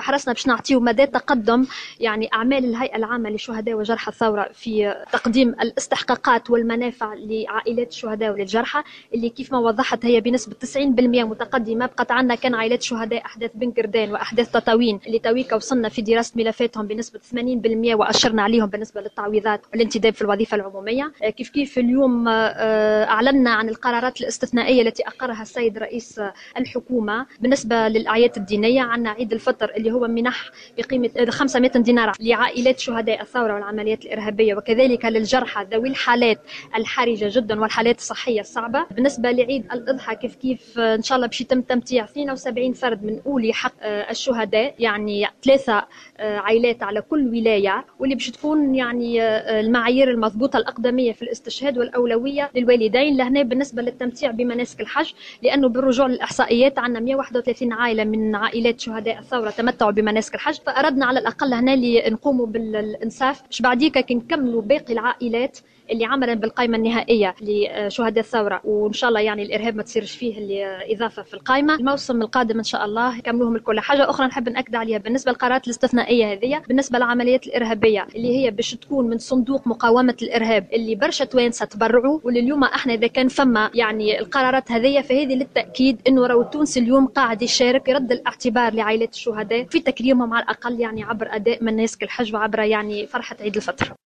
حرصنا باش نعطيو مدى تقدم يعني أعمال الهيئة العامة لشهداء وجرحى الثورة في تقديم الاستحقاقات والمنافع لعائلات الشهداء وللجرحى، اللي كيف ما وضحت هي بنسبة 90% متقدمة. بقت عندنا كان عائلات شهداء أحداث بنكردان وأحداث تطاوين اللي تويكا وصلنا في دراسة ملفاتهم بنسبة 80%، وأشرنا عليهم بالنسبة للتعويضات والانتداب في الوظيفة العمومية. كيف اليوم أعلنا عن القرارات الاستثنائية التي أقرها السيد رئيس الحكومة بالنسبة للأعياد الدينية. عندنا عيد الفطر اللي هو منح بقيمة 500 دينار لعائلات شهداء الثورة والعمليات الإرهابية، وكذلك للجرحى ذوي الحالات الحرجة جدا والحالات الصحية الصعبة. بالنسبة لعيد الأضحى كيف إن شاء الله باش يتم تمتيع 72 فرد من أولي حق الشهداء، يعني 3 عائلات على كل ولاية، واللي باش تكون يعني المعايير المضبوطة الأقدمية في الاستشهاد والأولوية للوالدين. لهنا بالنسبة للتمتيع بمناسك الحج، لأنه بالرجوع للإحصائيات عندنا 131 عائلة من عائلات شهداء الثورة تمتعوا بمناسك الحج، فأردنا على الأقل هنا نقوموا بالإنصاف باش بعديك نكملوا باقي العائلات اللي عملا بالقائمة النهائية لشهداء الثورة، وإن شاء الله يعني الإرهاب ما تصيرش فيه الإضافة في القائمة. الموسم القادم إن شاء الله يكملوهم الكل. حاجة أخرى نحب نأكد عليها بالنسبة للقرارات الاستثنائية هذه، بالنسبة للعمليات الإرهابية اللي هي باش تكون من صندوق مقاومة الإرهاب اللي برشا توانسة تبرعوا، واللي اليوم احنا إذا كان فما يعني القرارات هذه، فهذه للتأكيد إنه راهو التونسي اليوم قاعد يشارك يرد الاعتبار لعائلات الشهداء في تكريمهم على الأقل يعني عبر أداء مناسك الحج وعبر يعني فرحة عيد الفطر.